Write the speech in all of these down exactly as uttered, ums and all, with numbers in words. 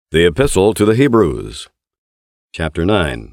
The Epistle to the Hebrews, Chapter nine.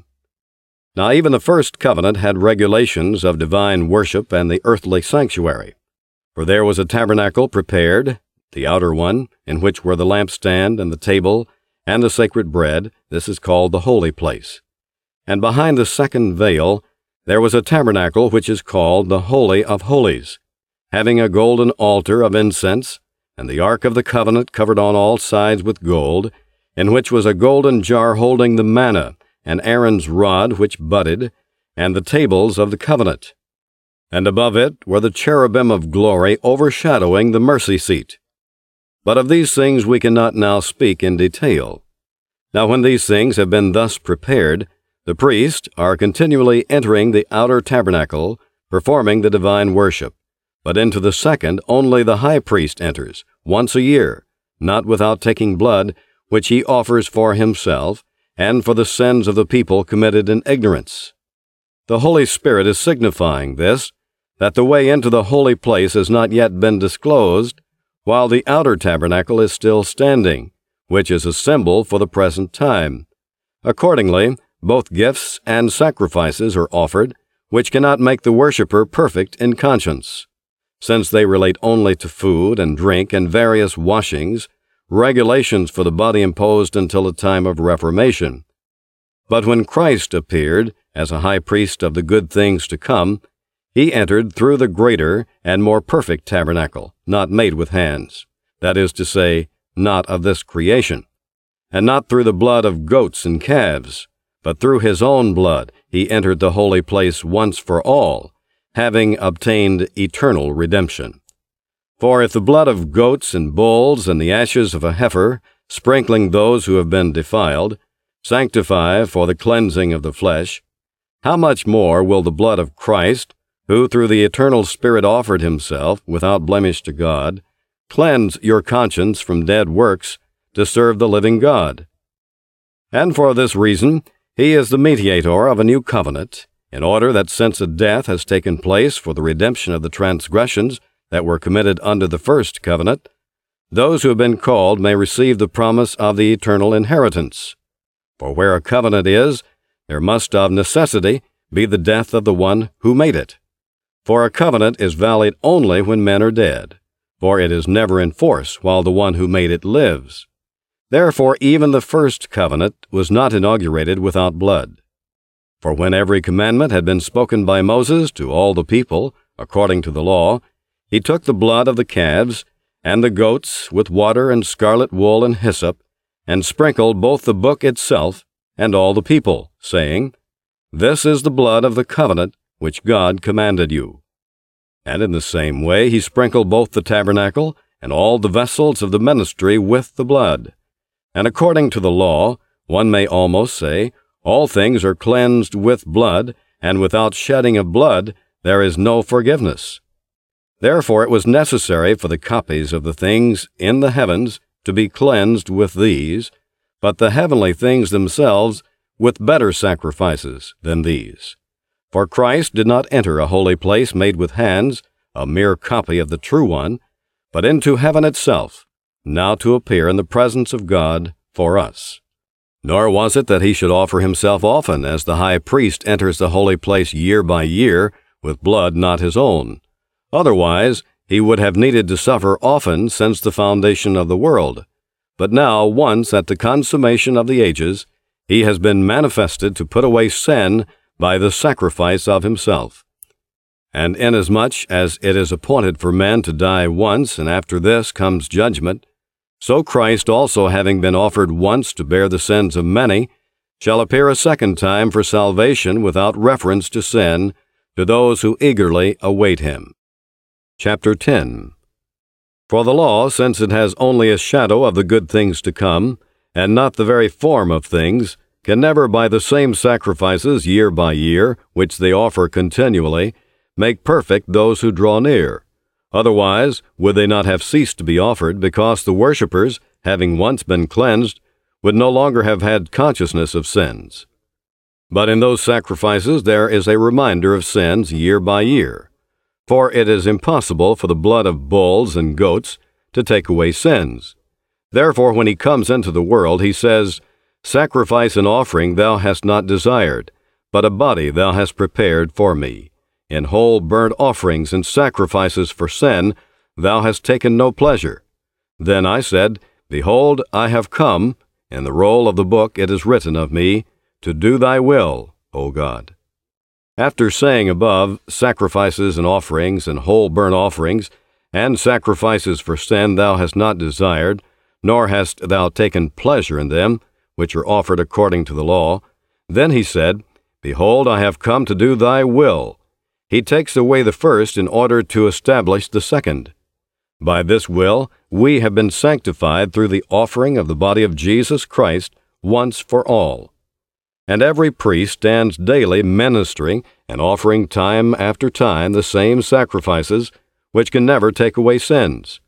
Now even the first covenant had regulations of divine worship and the earthly sanctuary. For there was a tabernacle prepared, the outer one, in which were the lampstand and the table and the sacred bread. This is called the holy place. And behind the second veil there was a tabernacle which is called the Holy of Holies, having a golden altar of incense, and the ark of the covenant covered on all sides with gold, in which was a golden jar holding the manna, and Aaron's rod which budded, and the tables of the covenant. And above it were the cherubim of glory overshadowing the mercy seat. But of these things we cannot now speak in detail. Now when these things have been thus prepared, the priests are continually entering the outer tabernacle, performing the divine worship. But into the second only the high priest enters, once a year, not without taking blood, which he offers for himself, and for the sins of the people committed in ignorance. The Holy Spirit is signifying this, that the way into the holy place has not yet been disclosed, while the outer tabernacle is still standing, which is a symbol for the present time. Accordingly, both gifts and sacrifices are offered, which cannot make the worshipper perfect in conscience, since they relate only to food and drink and various washings, regulations for the body imposed until the time of Reformation. But when Christ appeared as a high priest of the good things to come, he entered through the greater and more perfect tabernacle, not made with hands, that is to say, not of this creation, and not through the blood of goats and calves, but through his own blood he entered the holy place once for all, having obtained eternal redemption. For if the blood of goats and bulls and the ashes of a heifer, sprinkling those who have been defiled, sanctify for the cleansing of the flesh, how much more will the blood of Christ, who through the eternal Spirit offered himself without blemish to God, cleanse your conscience from dead works to serve the living God? And for this reason he is the mediator of a new covenant, in order that since a death has taken place for the redemption of the transgressions that were committed under the first covenant, those who have been called may receive the promise of the eternal inheritance. For where a covenant is, there must of necessity be the death of the one who made it. For a covenant is valid only when men are dead, for it is never in force while the one who made it lives. Therefore even the first covenant was not inaugurated without blood. For when every commandment had been spoken by Moses to all the people, according to the law, he took the blood of the calves and the goats with water and scarlet wool and hyssop, and sprinkled both the book itself and all the people, saying, "This is the blood of the covenant which God commanded you." And in the same way he sprinkled both the tabernacle and all the vessels of the ministry with the blood. And according to the law, one may almost say, all things are cleansed with blood, and without shedding of blood there is no forgiveness. Therefore it was necessary for the copies of the things in the heavens to be cleansed with these, but the heavenly things themselves with better sacrifices than these. For Christ did not enter a holy place made with hands, a mere copy of the true one, but into heaven itself, now to appear in the presence of God for us. Nor was it that he should offer himself often, as the high priest enters the holy place year by year, with blood not his own. Otherwise, he would have needed to suffer often since the foundation of the world. But now, once at the consummation of the ages, he has been manifested to put away sin by the sacrifice of himself. And inasmuch as it is appointed for men to die once, and after this comes judgment, so Christ also, having been offered once to bear the sins of many, shall appear a second time for salvation without reference to sin, to those who eagerly await him. Chapter ten. For the law, since it has only a shadow of the good things to come, and not the very form of things, can never by the same sacrifices year by year, which they offer continually, make perfect those who draw near. Otherwise would they not have ceased to be offered, because the worshippers, having once been cleansed, would no longer have had consciousness of sins. But in those sacrifices there is a reminder of sins year by year. For it is impossible for the blood of bulls and goats to take away sins. Therefore when he comes into the world, he says, Sacrifice and offering thou hast not desired, but a body thou hast prepared for me. In whole burnt offerings and sacrifices for sin thou hast taken no pleasure. Then I said, Behold, I have come, in the roll of the book it is written of me, to do thy will, O God. After saying above, sacrifices and offerings and whole burnt offerings, and sacrifices for sin thou hast not desired, nor hast thou taken pleasure in them, which are offered according to the law, then he said, Behold, I have come to do thy will. He takes away the first in order to establish the second. By this will we have been sanctified through the offering of the body of Jesus Christ once for all. And every priest stands daily ministering and offering time after time the same sacrifices, which can never take away sins.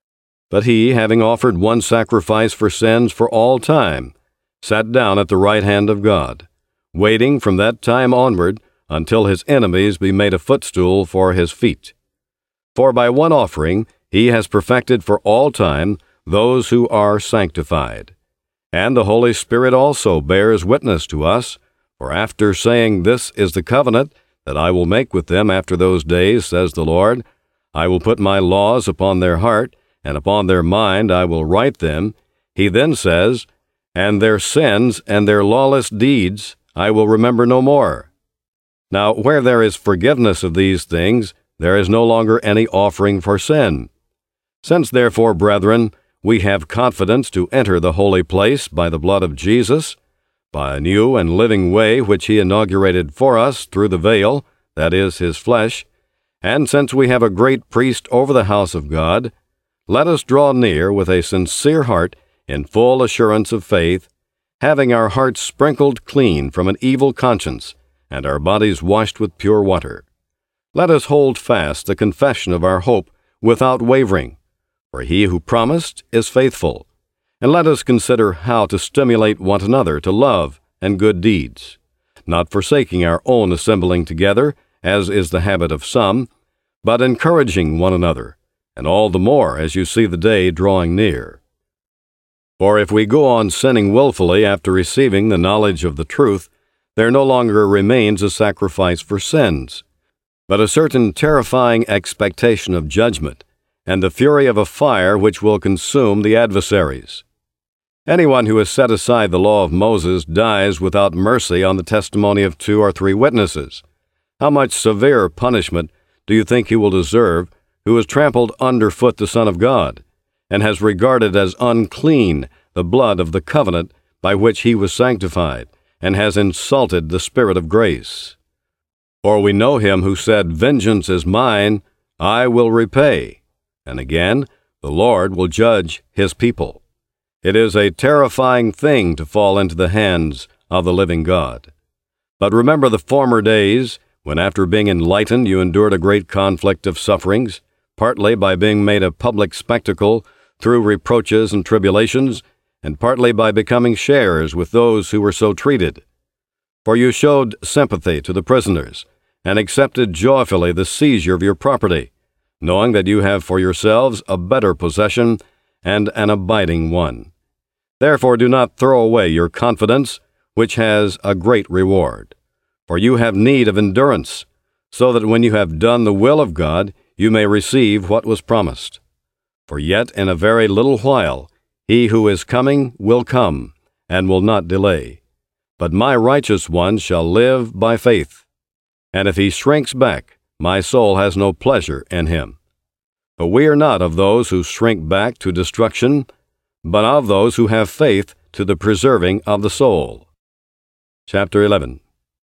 But he, having offered one sacrifice for sins for all time, sat down at the right hand of God, waiting from that time onward until his enemies be made a footstool for his feet. For by one offering he has perfected for all time those who are sanctified. And the Holy Spirit also bears witness to us, for after saying, This is the covenant that I will make with them after those days, says the Lord, I will put my laws upon their heart, and upon their mind I will write them. He then says, And their sins and their lawless deeds I will remember no more. Now where there is forgiveness of these things, there is no longer any offering for sin. Since therefore, brethren, we have confidence to enter the holy place by the blood of Jesus, by a new and living way which he inaugurated for us through the veil, that is, his flesh, and since we have a great priest over the house of God, let us draw near with a sincere heart in full assurance of faith, having our hearts sprinkled clean from an evil conscience, and our bodies washed with pure water. Let us hold fast the confession of our hope without wavering, for he who promised is faithful. And let us consider how to stimulate one another to love and good deeds, not forsaking our own assembling together, as is the habit of some, but encouraging one another, and all the more as you see the day drawing near. For if we go on sinning willfully after receiving the knowledge of the truth, there no longer remains a sacrifice for sins, but a certain terrifying expectation of judgment, and the fury of a fire which will consume the adversaries. Anyone who has set aside the law of Moses dies without mercy on the testimony of two or three witnesses. How much severe punishment do you think he will deserve who has trampled underfoot the Son of God, and has regarded as unclean the blood of the covenant by which he was sanctified, and has insulted the Spirit of grace? For we know him who said, Vengeance is mine, I will repay. And again, the Lord will judge his people. It is a terrifying thing to fall into the hands of the living God. But remember the former days, when after being enlightened you endured a great conflict of sufferings, partly by being made a public spectacle through reproaches and tribulations, and partly by becoming sharers with those who were so treated. For you showed sympathy to the prisoners, and accepted joyfully the seizure of your property, knowing that you have for yourselves a better possession and an abiding one. Therefore do not throw away your confidence, which has a great reward. For you have need of endurance, so that when you have done the will of God, you may receive what was promised. For yet in a very little while he who is coming will come, and will not delay. But my righteous one shall live by faith. And if he shrinks back, my soul has no pleasure in him. But we are not of those who shrink back to destruction, but of those who have faith to the preserving of the soul. Chapter eleven.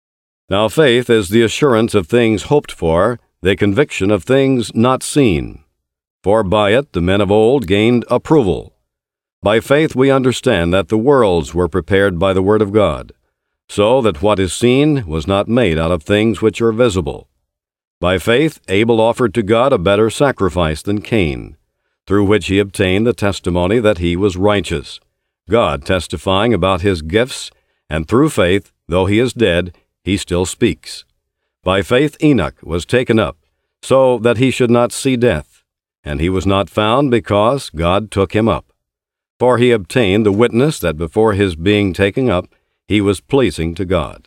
Now faith is the assurance of things hoped for, the conviction of things not seen. For by it the men of old gained approval. By faith we understand that the worlds were prepared by the word of God, so that what is seen was not made out of things which are visible. By faith Abel offered to God a better sacrifice than Cain, through which he obtained the testimony that he was righteous, God testifying about his gifts, and through faith, though he is dead, he still speaks. By faith Enoch was taken up, so that he should not see death, and he was not found because God took him up. for he obtained the witness that before his being taken up he was pleasing to God.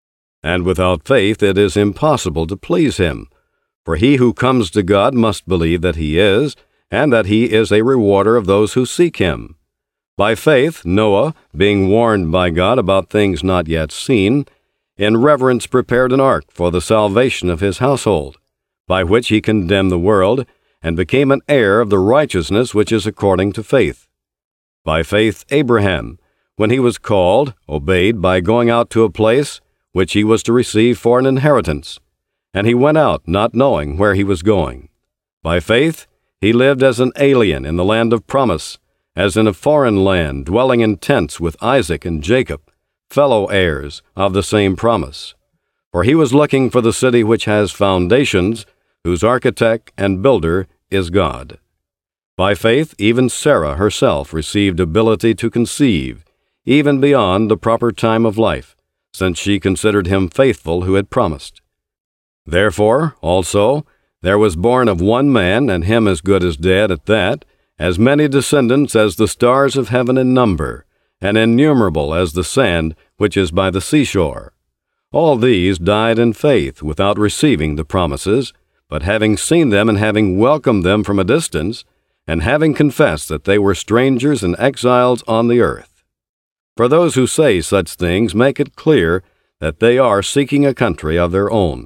And without faith it is impossible to please him, for he who comes to God must believe that he is, and that he is a rewarder of those who seek him. By faith Noah, being warned by God about things not yet seen, in reverence prepared an ark for the salvation of his household, by which he condemned the world, and became an heir of the righteousness which is according to faith. By faith Abraham, when he was called, obeyed by going out to a place which he was to receive for an inheritance, and he went out not knowing where he was going. By faith he lived as an alien in the land of promise, as in a foreign land, dwelling in tents with Isaac and Jacob, fellow heirs of the same promise. For he was looking for the city which has foundations, whose architect and builder is God. By faith even Sarah herself received ability to conceive, even beyond the proper time of life, since she considered him faithful who had promised. Therefore, also, there was born of one man, and him as good as dead at that, as many descendants as the stars of heaven in number, and innumerable as the sand which is by the seashore. All these died in faith, without receiving the promises, but having seen them and having welcomed them from a distance, and having confessed that they were strangers and exiles on the earth. For those who say such things make it clear that they are seeking a country of their own.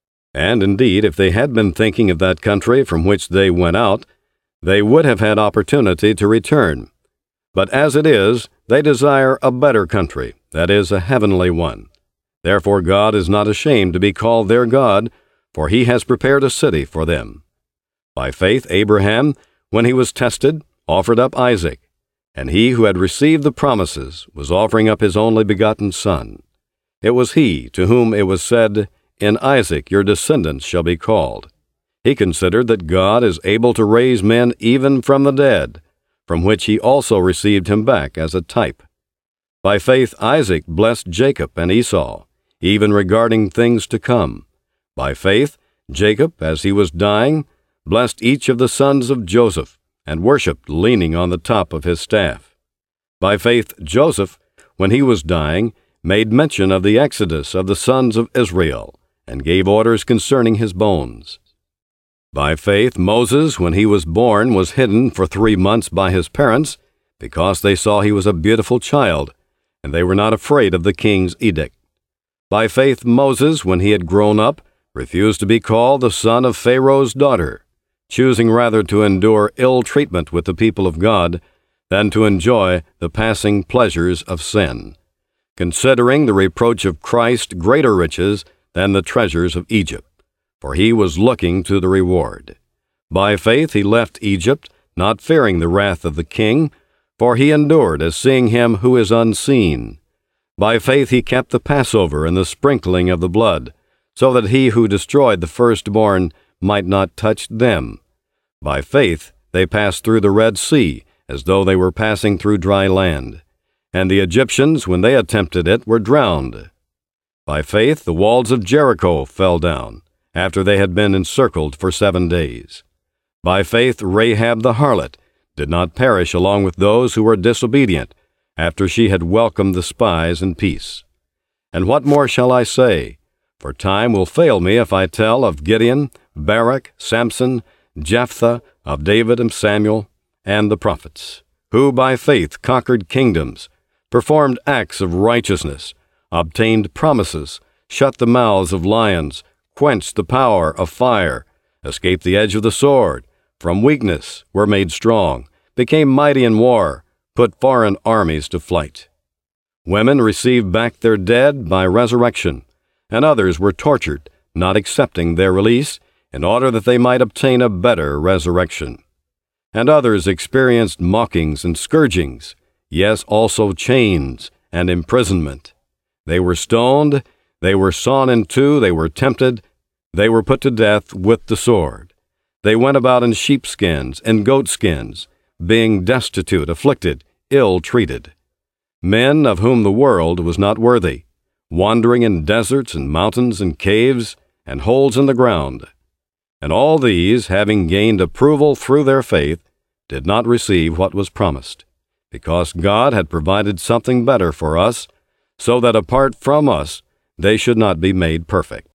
And indeed, if they had been thinking of that country from which they went out, they would have had opportunity to return. But as it is, they desire a better country, that is, a heavenly one. Therefore God is not ashamed to be called their God, for he has prepared a city for them. By faith Abraham, when he was tested, offered up Isaac, and he who had received the promises was offering up his only begotten son. It was he to whom it was said, "In Isaac your descendants shall be called." He considered that God is able to raise men even from the dead, from which he also received him back as a type. By faith Isaac blessed Jacob and Esau, even regarding things to come. By faith Jacob, as he was dying, blessed each of the sons of Joseph, and worshipped leaning on the top of his staff. By faith Joseph, when he was dying, made mention of the exodus of the sons of Israel, and gave orders concerning his bones. By faith Moses, when he was born, was hidden for three months by his parents, because they saw he was a beautiful child, and they were not afraid of the king's edict. By faith Moses, when he had grown up, refused to be called the son of Pharaoh's daughter, choosing rather to endure ill treatment with the people of God than to enjoy the passing pleasures of sin, considering the reproach of Christ greater riches than the treasures of Egypt, for he was looking to the reward. By faith he left Egypt, not fearing the wrath of the king, for he endured as seeing him who is unseen. By faith he kept the Passover and the sprinkling of the blood, so that he who destroyed the firstborn might not touch them. By faith they passed through the Red Sea, as though they were passing through dry land, and the Egyptians, when they attempted it, were drowned. By faith the walls of Jericho fell down, after they had been encircled for seven days. By faith Rahab the harlot did not perish along with those who were disobedient, after she had welcomed the spies in peace. And what more shall I say? For time will fail me if I tell of Gideon, Barak, Samson, Jephthah, of David and Samuel, and the prophets, who by faith conquered kingdoms, performed acts of righteousness, obtained promises, shut the mouths of lions, quenched the power of fire, escaped the edge of the sword, from weakness were made strong, became mighty in war, put foreign armies to flight. Women received back their dead by resurrection, and others were tortured, not accepting their release, in order that they might obtain a better resurrection. And others experienced mockings and scourgings, yes, also chains and imprisonment. They were stoned, they were sawn in two, they were tempted, they were put to death with the sword. They went about in sheepskins and goatskins, being destitute, afflicted, ill-treated. Men of whom the world was not worthy, wandering in deserts and mountains and caves and holes in the ground. And all these, having gained approval through their faith, did not receive what was promised, because God had provided something better for us, so that apart from us they should not be made perfect.